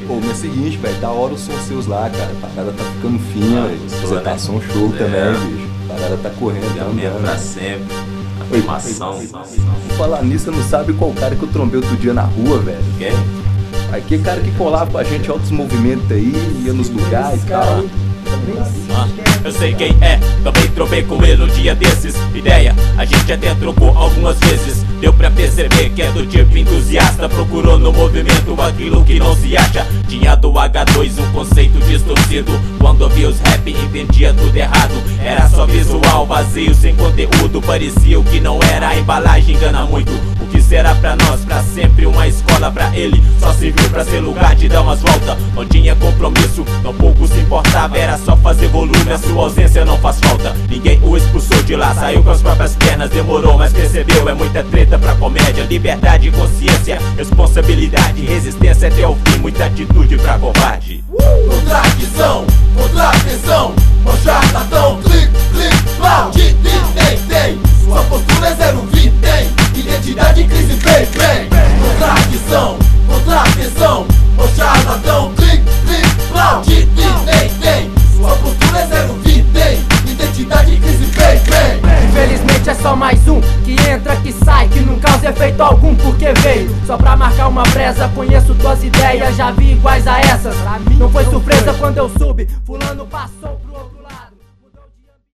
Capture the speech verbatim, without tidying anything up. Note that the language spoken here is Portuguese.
Pô, mas é o seguinte, velho, da hora os sons seus lá, cara. A parada tá ficando fina, velho. Você tá som show também, bicho. A parada tá correndo, tá andando. Pra sempre. Afirmação. Vou falar nisso, você não sabe qual cara que eu trombei outro dia na rua, velho. Quem? Aquele cara que colava com a gente altos movimentos aí, ia nos lugares e tal. Ah, eu sei quem é, também trovei com ele um dia desses. Ideia, a gente até trocou algumas vezes. Deu pra perceber que é do tipo entusiasta. Procurou no movimento aquilo que não se acha. Tinha do agá dois um conceito distorcido. Quando ouvia os rap entendia tudo errado. Era só visual, vazio, sem conteúdo. Parecia o que não era, a embalagem engana muito. O que será pra nós, pra sempre uma escola. Pra ele só serviu pra ser lugar de dar umas voltas. Não tinha compromisso, tão pouco se importava. Era só fazer volume, a sua ausência não faz falta. Ninguém o expulsou de lá, saiu com as próprias pernas. Demorou, mas percebeu, é muita treta pra comédia. Liberdade, consciência, responsabilidade, resistência até o fim, muita atitude pra covarde. Contradição, contradição, mó charlatão, clique, clique, plau, de, de, tem, tem. Sua postura é zero vinte, tem. Identidade em crise, vem, vem. Contradição, contradição, mó charlatão, clique, clique, plau, de, de, tem, tem. Sua postura é zero vinte, tem. Identidade em crise, vem, vem. Infelizmente é só mais um que entra, que sai, que não causa efeito algum porque veio só pra marcar uma presa. Conheço tuas ideias, já vi iguais a essas. Não foi surpresa quando eu subi, fulano passou pro outro.